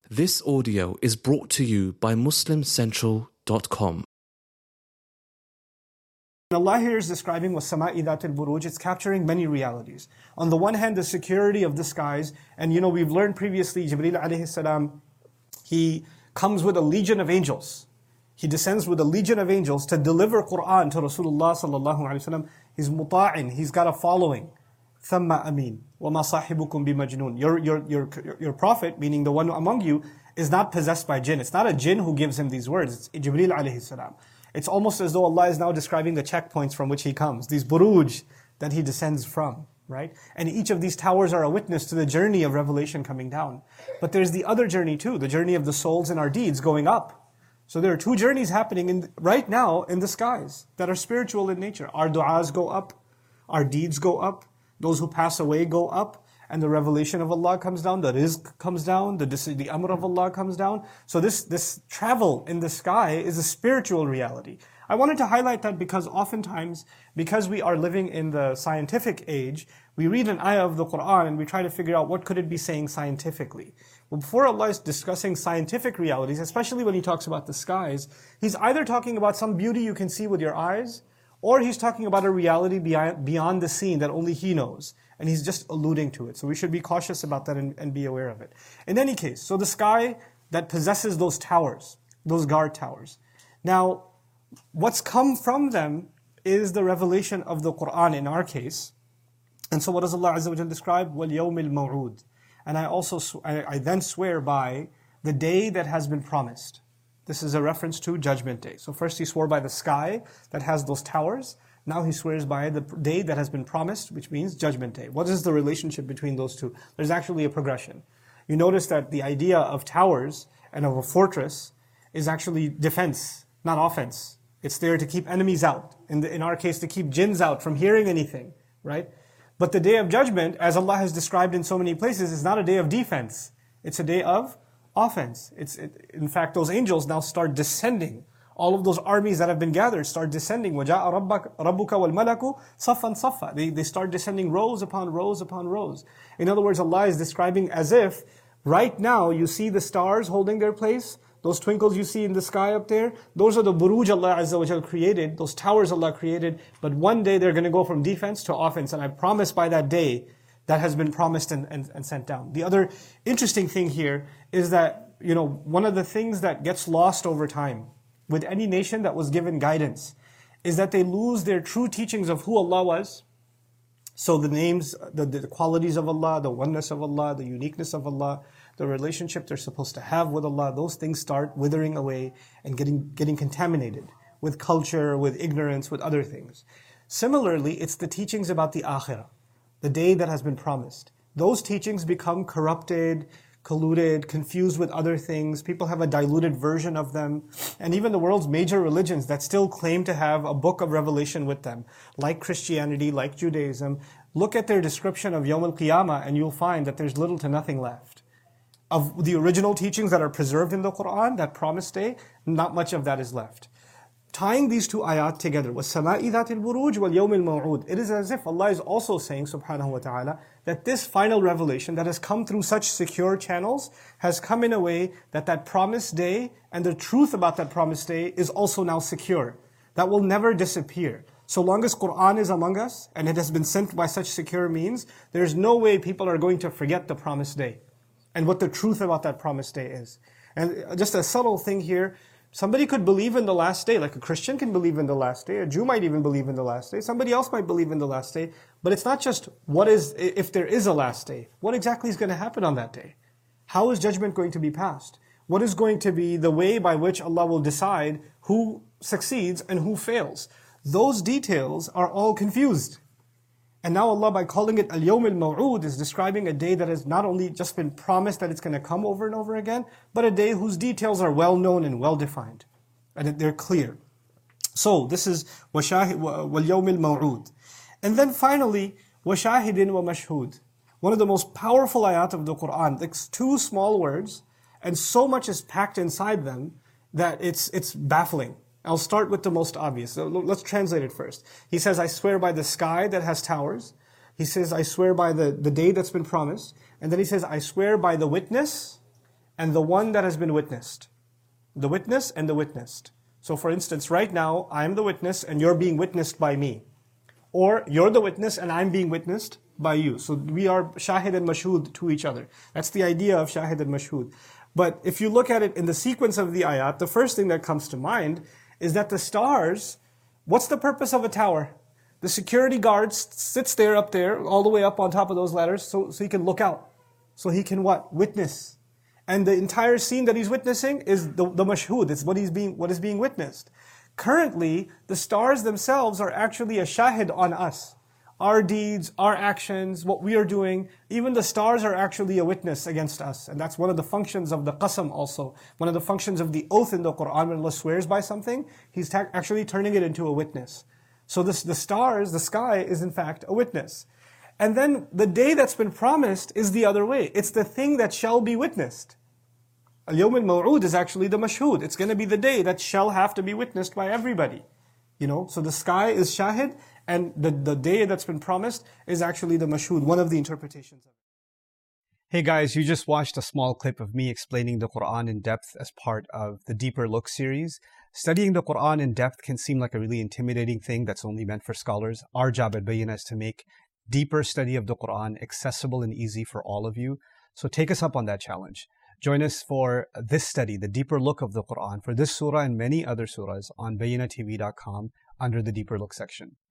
This audio is brought to you by MuslimCentral.com. Allah here is describing وَالسَّمَاءِ ذَاتِ الْبُرُوجِ. It's capturing many realities. On the one hand, the security of the skies, and we've learned previously, Jibreel alayhi salam, he comes with a legion of angels. He descends with a legion of angels to deliver Qur'an to Rasulullah sallallahu alayhi wa sallam. He's muta'in, he's got a following. ثَمَّ أَمِينٌ وَمَا صَاحِبُكُمْ بِمَجْنُونَ. Your prophet, meaning the one among you, is not possessed by jinn. It's not a jinn who gives him these words. It's Jibreel alayhi salam. It's almost as though Allah is now describing the checkpoints from which He comes, these buruj that He descends from, right? And each of these towers are a witness to the journey of revelation coming down. But there's the other journey too, the journey of the souls and our deeds going up. So there are two journeys happening right now in the skies that are spiritual in nature. Our du'as go up, our deeds go up, those who pass away go up, and the revelation of Allah comes down, the rizq comes down, the amr of Allah comes down. So this travel in the sky is a spiritual reality. I wanted to highlight that because oftentimes, because we are living in the scientific age, we read an ayah of the Qur'an and we try to figure out what could it be saying scientifically. Well, before Allah is discussing scientific realities, especially when He talks about the skies, He's either talking about some beauty you can see with your eyes, or He's talking about a reality beyond the scene that only He knows. And He's just alluding to it. So we should be cautious about that and be aware of it. In any case, so the sky that possesses those towers, those guard towers. Now, what's come from them is the revelation of the Qur'an in our case. And so what does Allah Azza wa Jalla describe? وَالْيَوْمِ الْمَوْعُودِ. And I then swear by the day that has been promised. This is a reference to Judgment Day. So first He swore by the sky that has those towers. Now He swears by the day that has been promised, which means Judgment Day. What is the relationship between those two? There's actually a progression. You notice that the idea of towers and of a fortress is actually defense, not offense. It's there to keep enemies out. In our case, to keep jinns out from hearing anything, right? But the Day of Judgment, as Allah has described in so many places, is not a day of defense. It's a day of offense. In fact, those angels now start descending. All of those armies that have been gathered start descending. وَجَاءَ رَبُّكَ وَالْمَلَكُ صَفًّا صَفًّا. They start descending rows upon rows upon rows. In other words, Allah is describing as if right now you see the stars holding their place. Those twinkles you see in the sky up there, those are the buruj Allah Azza wa Jal created, those towers Allah created. But one day they're going to go from defense to offense. And I promise by that day that has been promised and sent down. The other interesting thing here is that, one of the things that gets lost over time with any nation that was given guidance is that they lose their true teachings of who Allah was. So the names, the qualities of Allah, the oneness of Allah, the uniqueness of Allah, the relationship they're supposed to have with Allah, those things start withering away and getting contaminated with culture, with ignorance, with other things. Similarly, it's the teachings about the akhirah, the day that has been promised. Those teachings become corrupted, colluded, confused with other things. People have a diluted version of them. And even the world's major religions that still claim to have a book of revelation with them, like Christianity, like Judaism, look at their description of Yawm al-Qiyamah and you'll find that there's little to nothing left. Of the original teachings that are preserved in the Qur'an, that promised day, not much of that is left. Tying these two ayat together, وَالسَّمَاءِ ذَاتِ الْبُرُوجِ وَالْيَوْمِ الْمَوْعُودِ. It is as if Allah is also saying, subhanahu wa ta'ala, that this final revelation that has come through such secure channels has come in a way that promised day and the truth about that promised day is also now secure. That will never disappear. So long as Qur'an is among us and it has been sent by such secure means, there's no way people are going to forget the promised day and what the truth about that promised day is. And just a subtle thing here, somebody could believe in the last day, like a Christian can believe in the last day, a Jew might even believe in the last day, somebody else might believe in the last day, but it's not just if there is a last day, what exactly is going to happen on that day? How is judgment going to be passed? What is going to be the way by which Allah will decide who succeeds and who fails? Those details are all confused. And now Allah, by calling it Al-Yawm al-Maw'ud, is describing a day that has not only just been promised that it's going to come over and over again, but a day whose details are well known and well defined. And they're clear. So this is وَالْيَوْمِ الْمَوْعُودِ. And then finally, وَشَاهِدٍ وَمَشْهُودٍ. One of the most powerful ayat of the Qur'an. It's two small words, and so much is packed inside them that it's baffling. I'll start with the most obvious. So let's translate it first. He says, I swear by the sky that has towers. He says, I swear by the day that's been promised. And then he says, I swear by the witness and the one that has been witnessed. The witness and the witnessed. So for instance, right now, I am the witness and you're being witnessed by me. Or you're the witness and I'm being witnessed by you. So we are shahid and mashhud to each other. That's the idea of shahid and mashhud. But if you look at it in the sequence of the ayat, the first thing that comes to mind is that the stars, what's the purpose of a tower? The security guard sits there up there, all the way up on top of those ladders, so he can look out. So he can what? Witness. And the entire scene that he's witnessing is the mashhud, it's what is being witnessed. Currently, the stars themselves are actually a shahid on us. Our deeds, our actions, what we are doing, even the stars are actually a witness against us. And that's one of the functions of the qasam also. One of the functions of the oath in the Quran, when Allah swears by something, He's actually turning it into a witness. So the stars, the sky is in fact a witness. And then the day that's been promised is the other way. It's the thing that shall be witnessed. Al-Yawm al-Maw'ud is actually the mashhud. It's going to be the day that shall have to be witnessed by everybody. So the sky is shahid, and the day that's been promised is actually the mashhud, one of the interpretations of it. Hey guys, you just watched a small clip of me explaining the Quran in depth as part of the Deeper Look series. Studying the Quran in depth can seem like a really intimidating thing that's only meant for scholars. Our job at Bayyinah is to make deeper study of the Quran accessible and easy for all of you. So take us up on that challenge. Join us for this study, the Deeper Look of the Quran, for this surah and many other surahs on BayyinahTV.com under the Deeper Look section.